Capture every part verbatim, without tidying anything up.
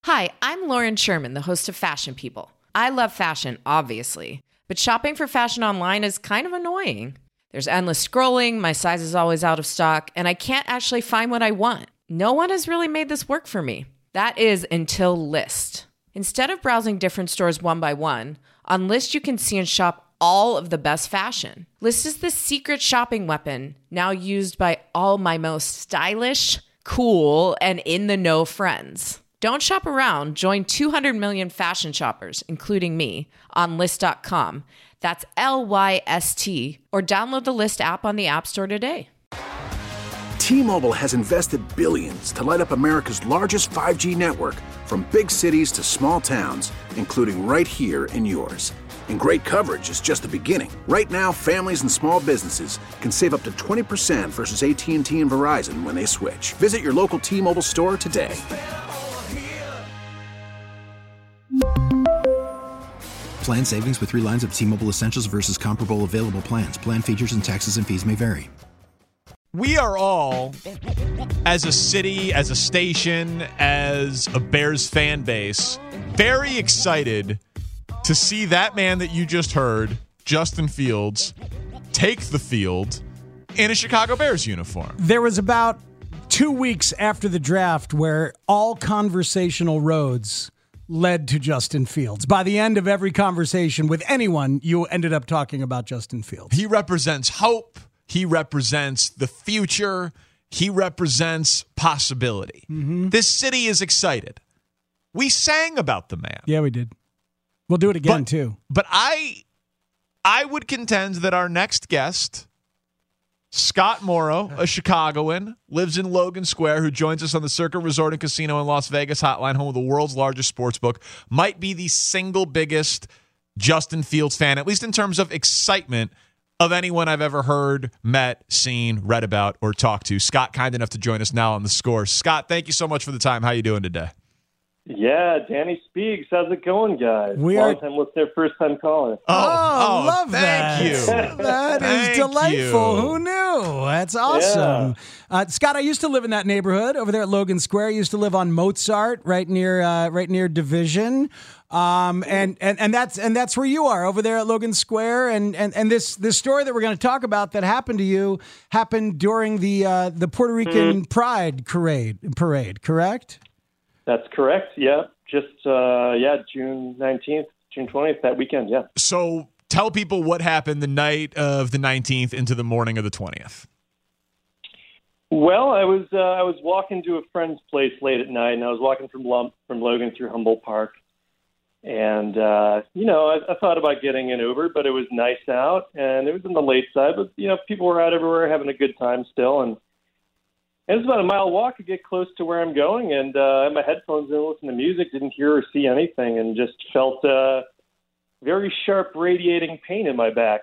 Hi, I'm Lauren Sherman, the host of Fashion People. I love fashion, obviously, but shopping for fashion online is kind of annoying. There's endless scrolling, my size is always out of stock, and I can't actually find what I want. No one has really made this work for me. That is until Lyst. Instead of browsing different stores one by one, on Lyst you can see and shop all of the best fashion. Lyst is the secret shopping weapon, now used by all my most stylish, cool, and in-the-know friends. Don't shop around. Join two hundred million fashion shoppers, including me, on Lyst dot com. That's L Y S T. Or download the Lyst app on the App Store today. T-Mobile has invested billions to light up America's largest five G network, from big cities to small towns, including right here in yours. And great coverage is just the beginning. Right now, families and small businesses can save up to twenty percent versus A T and T and Verizon when they switch. Visit your local T-Mobile store today. Plan savings with three lines of T-Mobile Essentials versus comparable available plans. Plan features and taxes and fees may vary. We are all, as a city, as a station, as a Bears fan base, very excited to see that man that you just heard, Justin Fields, take the field in a Chicago Bears uniform. There was about two weeks after the draft where all conversational roads led to Justin Fields. By the end of every conversation with anyone, you ended up talking about Justin Fields. He represents hope. He represents the future. He represents possibility. Mm-hmm. This city is excited. We sang about the man. Yeah, we did. We'll do it again, but, too. But I, I would contend that our next guest, Scott Morrow, a Chicagoan, lives in Logan Square, who joins us on the Circuit Resort and Casino in Las Vegas hotline, home of the world's largest sports book, might be the single biggest Justin Fields fan, at least in terms of excitement, of anyone I've ever heard, met, seen, read about, or talked to. Scott, kind enough to join us now on The Score. Scott, thank you so much for the time. How you doing today? Yeah, Danny Speaks. How's it going, guys? We Long are time listener, first time caller. Oh, oh, oh love thank that. you. That Thank is delightful. you. Who knew? That's awesome. Yeah. Uh, Scott, I used to live in that neighborhood over there at Logan Square. I used to live on Mozart, right near uh, right near Division. Um, and, and, and that's and that's where you are, over there at Logan Square. And and, and this this story that we're going to talk about that happened to you happened during the uh, the Puerto Rican mm. Pride parade parade, correct? That's correct. Yeah. Just, uh, yeah, June nineteenth, June twentieth, that weekend, yeah. So tell people what happened the night of the nineteenth into the morning of the twentieth. Well, I was uh, I was walking to a friend's place late at night, and I was walking from Lump, from Logan through Humboldt Park. And, uh, you know, I, I thought about getting an Uber, but it was nice out, and it was on the late side. But, you know, people were out everywhere having a good time still, and And it was about a mile walk to get close to where I'm going, and uh, I had my headphones in, listen to music, didn't hear or see anything, and just felt uh, very sharp radiating pain in my back.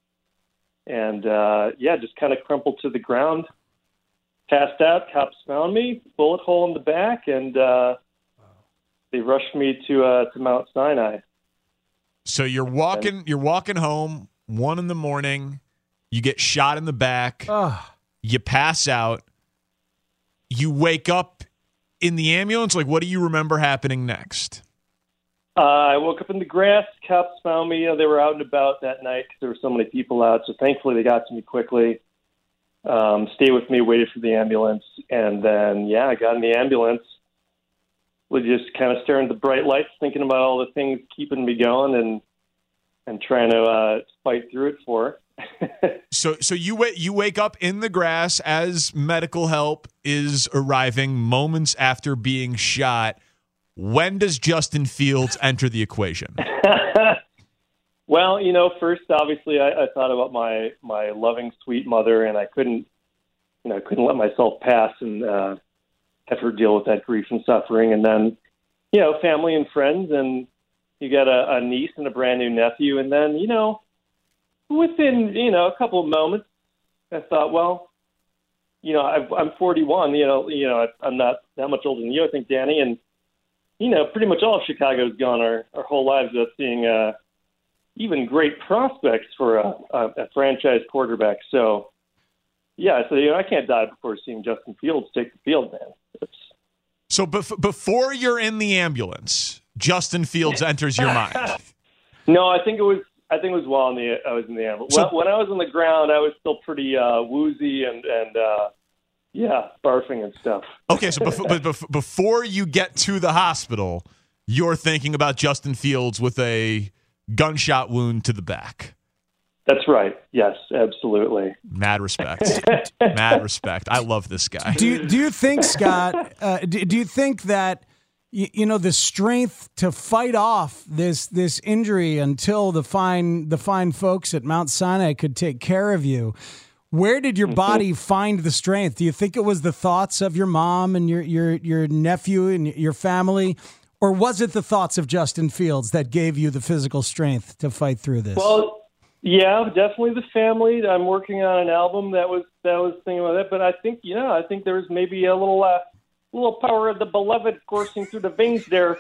And, uh, yeah, just kind of crumpled to the ground, passed out. Cops found me, bullet hole in the back, and uh, they rushed me to uh, to Mount Sinai. So you're walking, you're walking home, one in the morning, you get shot in the back, Oh. you pass out. You wake up in the ambulance. Like, what do you remember happening next? Uh, I woke up in the grass. Cops found me. You know, they were out and about that night because there were so many people out. So thankfully, they got to me quickly. Um, stayed with me, waited for the ambulance, and then yeah, I got in the ambulance. Was just kind of staring at the bright lights, thinking about all the things keeping me going, and and trying to uh, fight through it for. so, so you wait. You wake up in the grass as medical help is arriving moments after being shot. When does Justin Fields enter the equation? Well, you know, first, obviously, I, I thought about my my loving, sweet mother, and I couldn't, you know, couldn't let myself pass and uh, have her deal with that grief and suffering. And then, you know, family and friends, and you got a, a niece and a brand new nephew, and then, you know. Within, you know, a couple of moments, I thought, well, you know, I've, I'm forty-one, you know, you know, I'm not that much older than you, I think, Danny, and, you know, pretty much all of Chicago's gone our, our whole lives without seeing uh, even great prospects for a, a, a franchise quarterback. So, yeah, so, you know, I can't die before seeing Justin Fields take the field, man. It's, So bef- before you're in the ambulance, Justin Fields enters your mind. No, I think it was. I think it was while in the I was in the ambulance. So- when, when I was on the ground, I was still pretty uh, woozy and and uh, yeah, barfing and stuff. Okay, so bef- but bef- before you get to the hospital, you're thinking about Justin Fields with a gunshot wound to the back. That's right. Yes, absolutely. Mad respect. Mad respect. I love this guy. Do you, do you think, Scott, uh, do, do you think that, you, you know, the strength to fight off this this injury until the fine the fine folks at Mount Sinai could take care of you, where did your body find the strength? Do you think it was the thoughts of your mom and your, your, your nephew and your family, or was it the thoughts of Justin Fields that gave you the physical strength to fight through this? Well, yeah, definitely the family. I'm working on an album that was that was thinking about that, but I think yeah, I think there was maybe a little uh, little power of the beloved coursing through the veins there.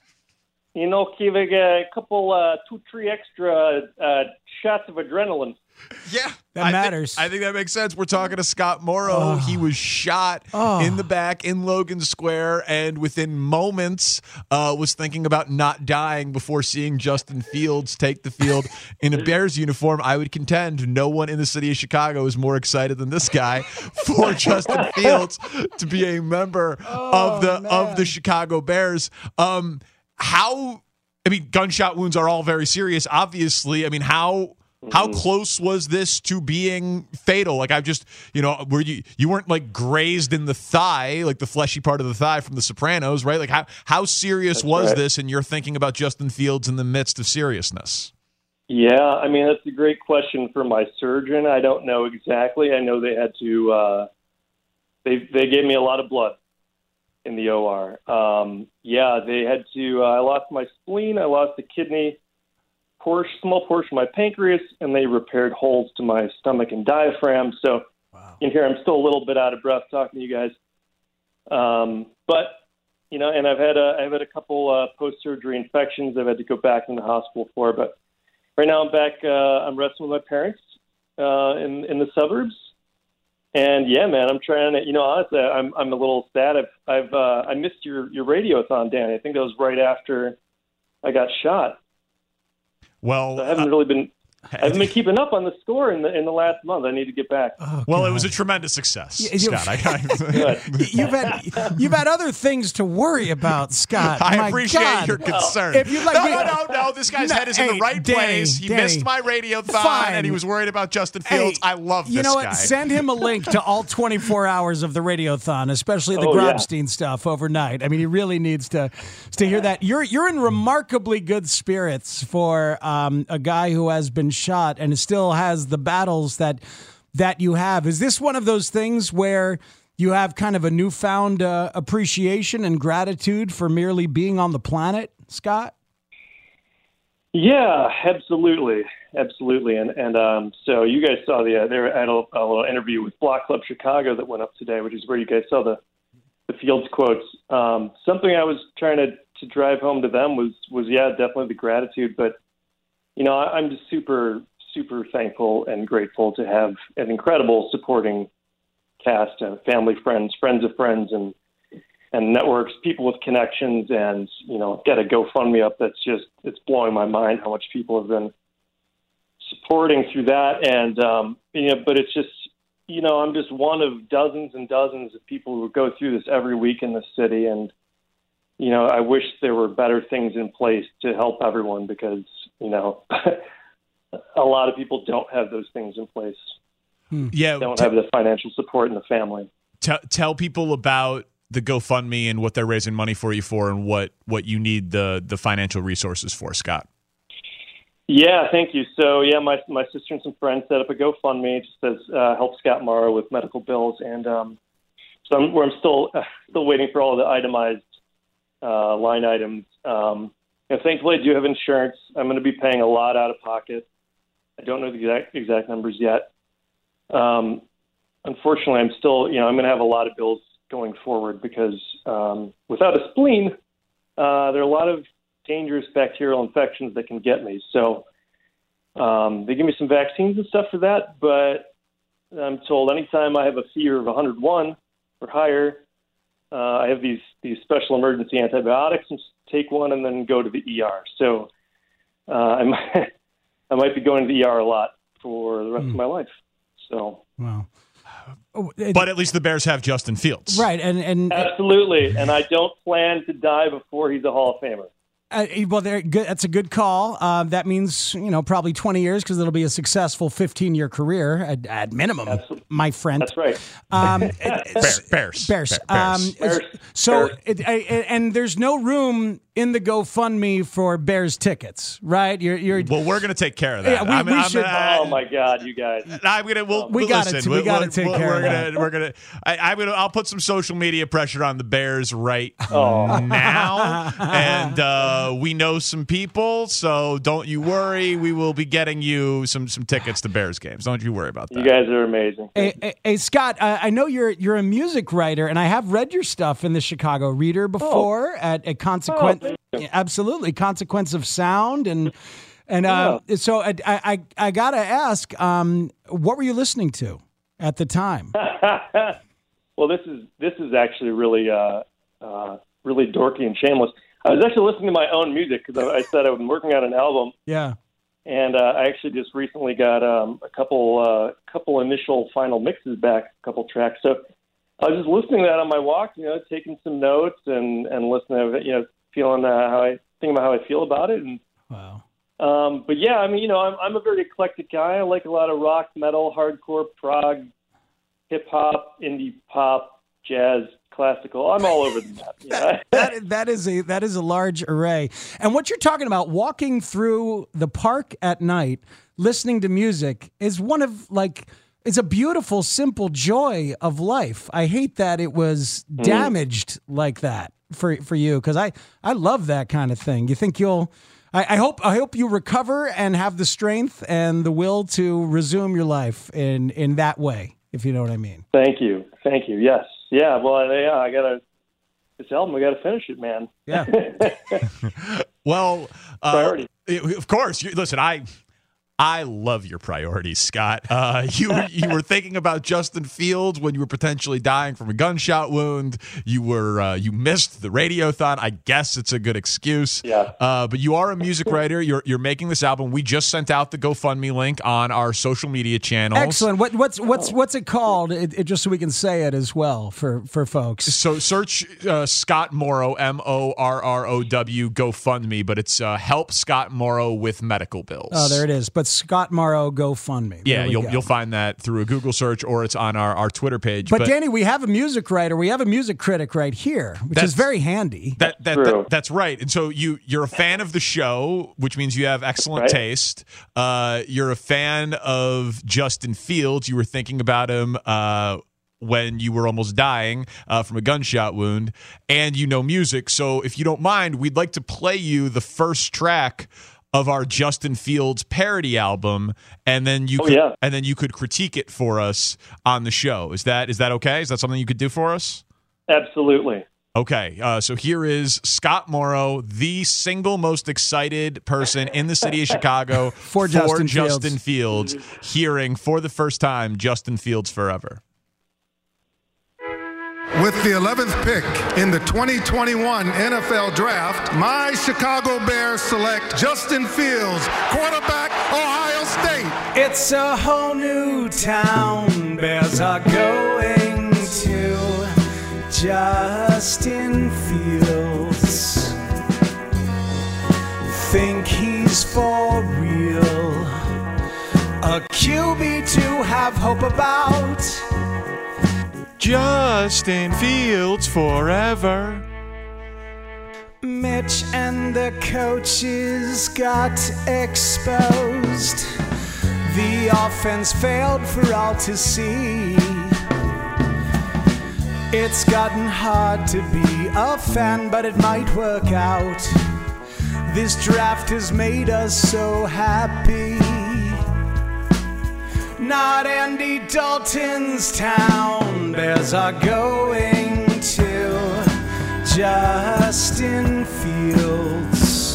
You know, giving a couple, uh, two, three extra uh, shots of adrenaline. Yeah, That I matters. Think, I think that makes sense. We're talking to Scott Morrow. Oh. He was shot Oh. in the back in Logan Square, and within moments uh, was thinking about not dying before seeing Justin Fields take the field in a Bears uniform. I would contend no one in the city of Chicago is more excited than this guy for Justin Fields to be a member Oh, of the man. of the Chicago Bears. Um, how? I mean, gunshot wounds are all very serious. Obviously, I mean, how? How close was this to being fatal? Like, I've just, you know, were you you weren't like grazed in the thigh, like the fleshy part of the thigh from The Sopranos, right? Like, how how serious That's was right. this? And you're thinking about Justin Fields in the midst of seriousness. Yeah, I mean, that's a great question for my surgeon. I don't know exactly. I know they had to, uh, they they gave me a lot of blood in the O R. Um, yeah, they had to, uh, I lost my spleen, I lost a kidney, portion, small portion of my pancreas, and they repaired holes to my stomach and diaphragm. So Wow. in here, I'm still a little bit out of breath talking to you guys. Um, but, you know, and I've had a, I've had a couple uh, post-surgery infections I've had to go back in the hospital for, but right now I'm back, uh, I'm resting with my parents uh, in, in the suburbs. And yeah, man, I'm trying to, you know, honestly, I'm, I'm a little sad. I've, I've, uh, I missed your, your radiothon, Danny. I think that was right after I got shot. Well, So I haven't uh, really been, I haven't been keeping up on the score in the in the last month. I need to get back. Oh, well, it God. was a tremendous success, Yeah, you- Scott. I, I, You've had you've had other things to worry about, Scott. I My appreciate God. your concern. If you'd like no, me- no, no, no. This guy's No, head is in hey, the right Danny, place. He Danny. missed my radiothon, Fine. and he was worried about Justin Fields. Hey, I love you this know what? guy. Send him a link to all twenty-four hours of the radiothon, especially the Oh, yeah. Grobstein stuff overnight. I mean, he really needs to to hear that. You're you're in remarkably good spirits for um, a guy who has been shot and still has the battles that that you have. Is this one of those things where you have kind of a newfound uh, appreciation and gratitude for merely being on the planet, Scott? Yeah, absolutely, absolutely. And and um, so you guys saw the uh, there had a, a little interview with Block Club Chicago that went up today, which is where you guys saw the the Fields quotes. Um, something I was trying to to drive home to them was was yeah, definitely the gratitude. But you know, I, I'm just super super thankful and grateful to have an incredible supporting cast of family, friends, friends of friends, and and networks, people with connections, and you know, got a GoFundMe up that's just it's blowing my mind how much people have been supporting through that, and um, you know, but it's just you know, I'm just one of dozens and dozens of people who go through this every week in the city, and you know, I wish there were better things in place to help everyone because you know. A lot of people don't have those things in place. yeah, Don't t- have the financial support in the family. t- tell people about the GoFundMe and what they're raising money for you for, and what, what you need the the financial resources for, Scott. Yeah, thank you. So yeah, my my sister and some friends set up a GoFundMe. It just says uh, help Scott Morrow with medical bills, and um, so I'm, where I'm still uh, still waiting for all the itemized uh, line items. Um, you know, thankfully, I do have insurance. I'm going to be paying a lot out of pocket. I don't know the exact exact numbers yet. Um, unfortunately, I'm still, you know, I'm going to have a lot of bills going forward because um, without a spleen, uh, there are a lot of dangerous bacterial infections that can get me. So um, they give me some vaccines and stuff for that, but I'm told anytime I have a fever of one hundred one or higher, uh, I have these these special emergency antibiotics and take one and then go to the E R. So uh, I might I might be going to the E R a lot for the rest mm. of my life. So wow. But at least the Bears have Justin Fields. Right, and, and absolutely. And I don't plan to die before he's a Hall of Famer. Uh, well, good. That's a good call. Uh, that means, you know, probably twenty years because it'll be a successful fifteen-year career at, at minimum, Absolutely. my friend. That's right. Um, Bears. Bears. Bears. Um, Bears. So, Bears. It, I, and there's no room in the GoFundMe for Bears tickets, right? You're, you're. Well, we're going to take care of that. Yeah, we, I mean, we I'm, should. Uh, oh my God, you guys! I'm gonna. We'll, we we'll got listen. to. We got to we'll, take we'll, care we're of gonna, that. We're gonna. I, I'm gonna. I'll put some social media pressure on the Bears right oh. now, and uh, we know some people, so don't you worry. We will be getting you some some tickets to Bears games. Don't you worry about that. You guys are amazing. Hey, hey, hey Scott, uh, I know you're you're a music writer, and I have read your stuff in the Chicago Reader before oh. at, at Consequence. Oh, absolutely, Consequence of Sound, and and uh, yeah. so I, I I gotta ask, um, what were you listening to at the time? Well, this is this is actually really uh, uh, really dorky and shameless. I was actually listening to my own music because I, I said I've been working on an album. Yeah. And uh, I actually just recently got um, a couple uh, couple initial final mixes back, a couple tracks. So I was just listening to that on my walk, you know, taking some notes and, and listening to it, you know, feeling uh, how I thinking about how I feel about it. And wow. Um, but yeah, I mean, you know, I'm I'm a very eclectic guy. I like a lot of rock, metal, hardcore, prog, hip hop, indie pop, jazz, classical. I'm all over the map. You know? that, that is a that is a large array. And what you're talking about, walking through the park at night, listening to music, is one of like it's a beautiful, simple joy of life. I hate that it was damaged mm. like that for for you, because I I love that kind of thing. You think you'll I, I hope I hope you recover and have the strength and the will to resume your life in in that way, if you know what I mean. Thank you, thank you. Yes. Yeah, well, yeah, I gotta. This album, I gotta finish it, man. Yeah. well, uh, priority. Of course. You, listen, I, I love your priorities, Scott. Uh, you you were thinking about Justin Fields when you were potentially dying from a gunshot wound. You were uh, you missed the Radiothon. I guess it's a good excuse. Yeah. Uh, but you are a music writer. You're you're making this album. We just sent out the GoFundMe link on our social media channels. Excellent. What what's what's what's it called? It, it, just so we can say it as well for for folks. So search uh, Scott Morrow, M O R R O W, GoFundMe, but it's uh, Help Scott Morrow with Medical Bills. Oh, there it is. But Scott Morrow GoFundMe. Yeah, you'll go. you'll find that through a Google search, or it's on our, our Twitter page. But, but Danny, we have a music writer, we have a music critic right here, which is very handy. That, that, that that's right. And so you you're a fan of the show, which means you have excellent right. taste. Uh, you're a fan of Justin Fields. You were thinking about him uh, when you were almost dying uh, from a gunshot wound, and you know music. So if you don't mind, we'd like to play you the first track of our Justin Fields parody album, and then you oh, could, yeah. and then you could critique it for us on the show. Is that is that okay? Is that something you could do for us? Absolutely. Okay, uh, so here is Scott Morrow, the single most excited person in the city of Chicago for, for Justin, Justin Fields. Fields, hearing for the first time Justin Fields Forever. With the eleventh pick in the twenty twenty-one N F L Draft, my Chicago Bears select Justin Fields, quarterback, Ohio State. It's a whole new town. Bears are going to Justin Fields. Think he's for real. A Q B to have hope about. Justin Fields forever. Mitch and the coaches got exposed. The offense failed for all to see. It's gotten hard to be a fan, but it might work out. This draft has made us so happy. Not Andy Dalton's town. Bears are going to Justin Fields.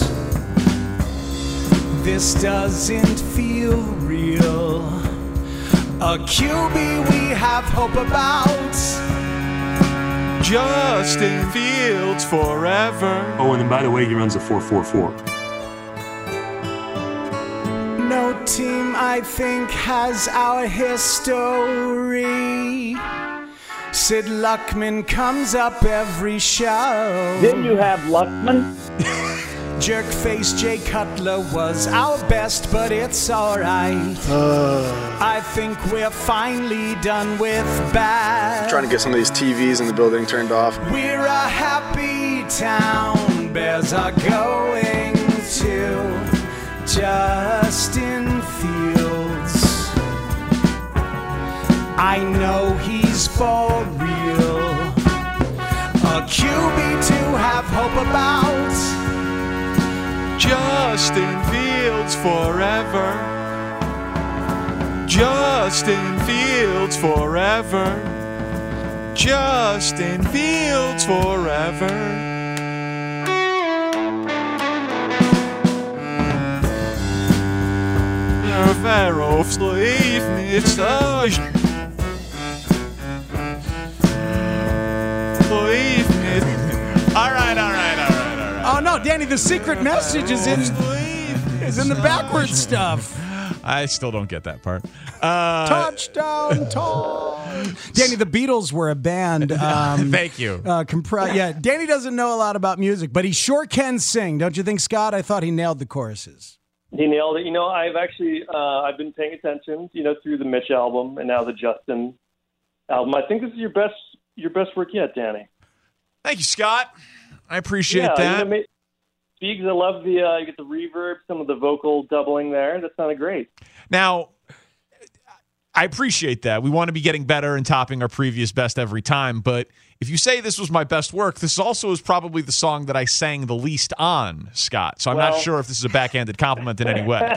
This doesn't feel real. A Q B we have hope about. Justin Fields forever. Oh, and then by the way, he runs a four four four. No team, I think, has our history. Sid Luckman comes up every show. Didn't you have Luckman? Jerkface Jay Cutler was our best, but it's alright. Uh. I think we're finally done with bad. Trying to get some of these T Vs in the building turned off. We're a happy town. Bears are going to Justin Fields. I know he's for real. A Q B to have hope about. Justin Fields forever. Justin Fields forever. Justin Fields forever. Pharaoh slave me such. Slave me. All right, all right, all right, all right. Oh no, Danny, the secret message is in is in the backwards stuff. I still don't get that part. Uh, Touchdown, Tom. Danny, the Beatles were a band. Um, Thank you. Uh, compri- yeah, Danny doesn't know a lot about music, but he sure can sing, don't you think, Scott? I thought he nailed the choruses. He nailed it. You know, I've actually uh, I've been paying attention, you know, through the Mitch album and now the Justin album. I think this is your best your best work yet, Danny. Thank you, Scott. I appreciate yeah, that. You know, Speaks, I love the uh, you get the reverb, some of the vocal doubling there. That sounded great. Now, I appreciate that. We want to be getting better and topping our previous best every time. But if you say this was my best work, this also is probably the song that I sang the least on, Scott. So I'm well, not sure if this is a backhanded compliment in any way.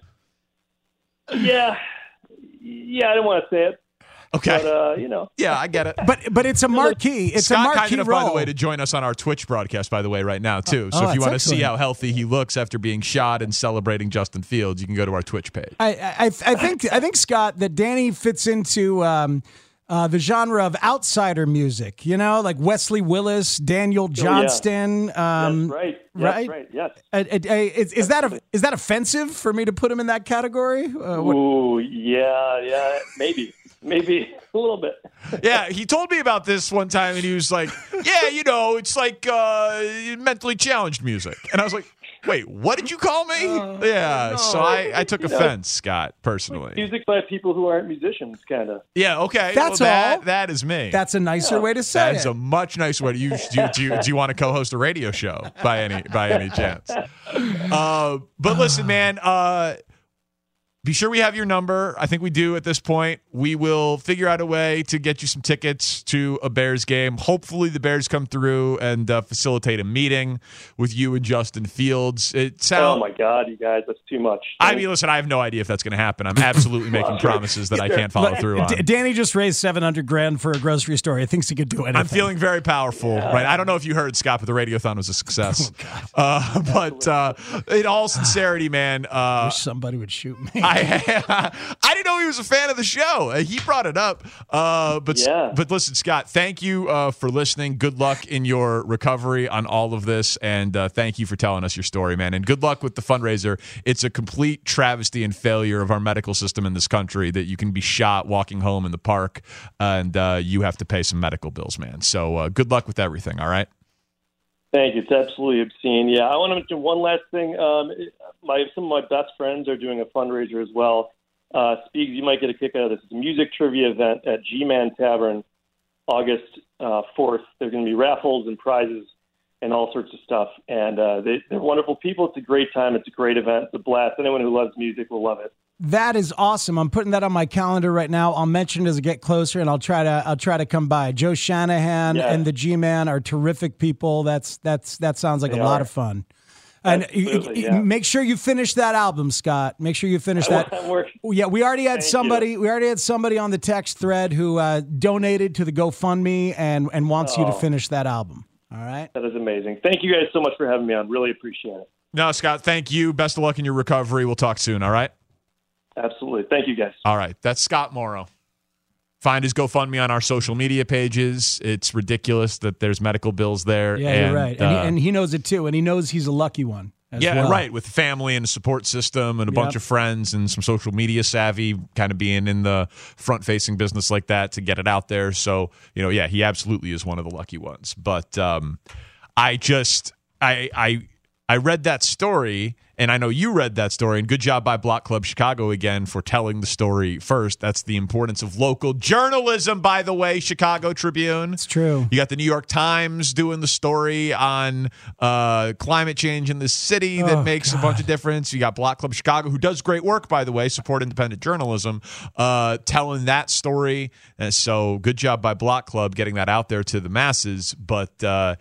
yeah. Yeah, I didn't want to say it. Okay. But, uh, you know. Yeah, I get it. But but it's a marquee. It's Scott a marquee kind enough, role. by the way, to join us on our Twitch broadcast, by the way, right now, too. So oh, if you want to excellent. see how healthy he looks after being shot and celebrating Justin Fields, you can go to our Twitch page. I I, I think I think Scott that Danny fits into um, uh, the genre of outsider music. You know, like Wesley Willis, Daniel Johnston. Oh, yeah. um, That's right. That's right. right. Yes. Uh, uh, uh, is, is that a, is that offensive for me to put him in that category? Uh, what- Ooh, yeah, yeah, maybe. Maybe a little bit. Yeah, he told me about this one time, and he was like, yeah, you know, it's like uh, mentally challenged music. And I was like, wait, what did you call me? Uh, yeah, no. So I, I took offense, Scott, personally. Music by people who aren't musicians, kind of. Yeah, okay. That's well, that, all. That is me. That's a nicer yeah. way to say that it. That is a much nicer way. Do you, do, you, do, you, do you want to co-host a radio show by any by any chance? Uh, but listen, man, uh, be sure we have your number. I think we do at this point. We will figure out a way to get you some tickets to a Bears game. Hopefully the Bears come through and uh, facilitate a meeting with you and Justin Fields. It sounds. Oh, my God, you guys. That's too much. I mean, listen, I have no idea if that's going to happen. I'm absolutely making promises that I can't follow through on. D- Danny just raised seven hundred grand for a grocery store. He thinks he could do anything. I'm feeling very powerful, yeah. right? I don't know if you heard, Scott, but the Radiothon was a success. Oh, uh, but uh, in all sincerity, man. Uh, I wish somebody would shoot me. I, I didn't know he was a fan of the show. He brought it up. Uh, but yeah. but listen, Scott, thank you uh, for listening. Good luck in your recovery on all of this. And uh, thank you for telling us your story, man. And good luck with the fundraiser. It's a complete travesty and failure of our medical system in this country that you can be shot walking home in the park and uh, you have to pay some medical bills, man. So uh, good luck with everything, all right? Thank you. It's absolutely obscene. Yeah, I want to mention one last thing. Um, my some of my best friends are doing a fundraiser as well. Uh, Speaks, you might get a kick out of this. It's a music trivia event at G-Man Tavern, August uh, fourth. There's going to be raffles and prizes and all sorts of stuff. And uh, they, they're wonderful people. It's a great time. It's a great event. It's a blast. Anyone who loves music will love it. That is awesome. I'm putting that on my calendar right now. I'll mention it as I get closer, and I'll try to I'll try to come by. Joe Shanahan yeah. and the G-Man are terrific people. That's that's that sounds like they a lot are. of fun. And you, yeah. make sure you finish that album, Scott. Make sure you finish that. Yeah, we already had Thank somebody. You. We already had somebody on the text thread who uh, donated to the GoFundMe and and wants oh. you to finish that album. All right. That is amazing. Thank you guys so much for having me on. Really appreciate it. No, Scott, thank you. Best of luck in your recovery. We'll talk soon. All right. Absolutely. Thank you, guys. All right. That's Scott Morrow. Find his GoFundMe on our social media pages. It's ridiculous that there's medical bills there. Yeah, and, you're right. Uh, And, he, and he knows it too. And he knows he's a lucky one. As yeah, well. right. With family and a support system and a Yep. bunch of friends and some social media savvy, kind of being in the front-facing business like that to get it out there. So, you know, yeah, he absolutely is one of the lucky ones. But um, I just, I, I, I read that story. And I know you read that story, and good job by Block Club Chicago again for telling the story first. That's the importance of local journalism, by the way, Chicago Tribune. It's true. You got the New York Times doing the story on uh, climate change in the city that Oh, makes God. a bunch of difference. You got Block Club Chicago, who does great work, by the way, support independent journalism, uh, telling that story. And so good job by Block Club getting that out there to the masses. But uh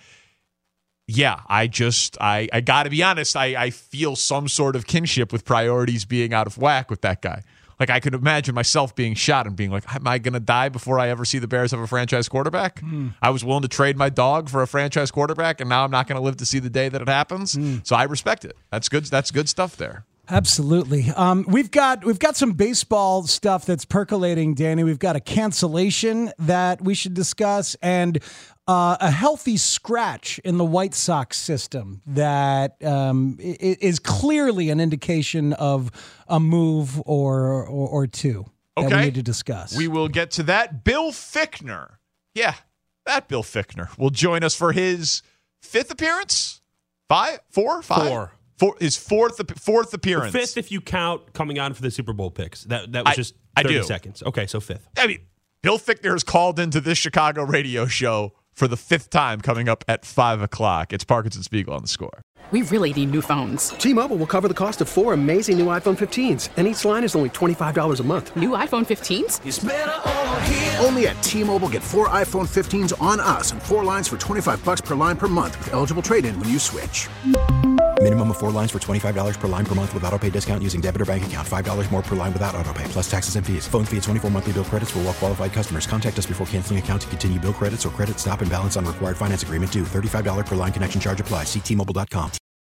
Yeah, I just, I, I got to be honest, I, I feel some sort of kinship with priorities being out of whack with that guy. Like, I could imagine myself being shot and being like, am I going to die before I ever see the Bears have a franchise quarterback? Mm. I was willing to trade my dog for a franchise quarterback, and now I'm not going to live to see the day that it happens. Mm. So I respect it. That's good. That's good stuff there. Absolutely. Um, we've got we've got some baseball stuff that's percolating, Danny. We've got a cancellation that we should discuss, and uh, a healthy scratch in the White Sox system that um, is clearly an indication of a move or or, or two that okay. we need to discuss. We will get to that. Bill Fichtner, yeah, that Bill Fichtner will join us for his fifth appearance. Five, four, five. Four. For his fourth fourth appearance. The fifth, if you count coming on for the Super Bowl picks. That that was I, just I thirty do. seconds. Okay, so fifth. I mean, Bill Fichtner has called into this Chicago radio show for the fifth time, coming up at five o'clock. It's Parkinson Spiegel on The Score. We really need new phones. T-Mobile will cover the cost of four amazing new iPhone fifteens, and each line is only twenty-five dollars a month. New iPhone fifteens? It's better over here. Only at T-Mobile, get four iPhone fifteens on us and four lines for twenty-five bucks per line per month with eligible trade-in when you switch. Minimum of four lines for twenty-five dollars per line per month with autopay discount using debit or bank account. five dollars more per line without autopay, plus taxes and fees. Phone fee at twenty-four monthly bill credits for well-qualified customers. Contact us before canceling account to continue bill credits or credit stop and balance on required finance agreement due. thirty-five dollars per line connection charge applies. See T Mobile dot com.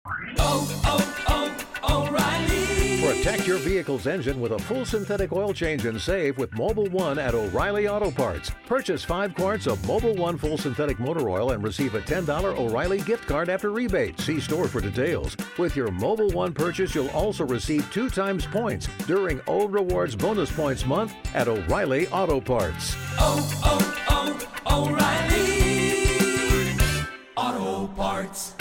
Oh, oh, oh, O'Reilly. Protect your vehicle's engine with a full synthetic oil change and save with Mobil one at O'Reilly Auto Parts. Purchase five quarts of Mobil one full synthetic motor oil and receive a ten dollars O'Reilly gift card after rebate. See store for details. With your Mobil one purchase, you'll also receive two times points during O Rewards Bonus Points Month at O'Reilly Auto Parts. Oh, oh, oh, O'Reilly Auto Parts.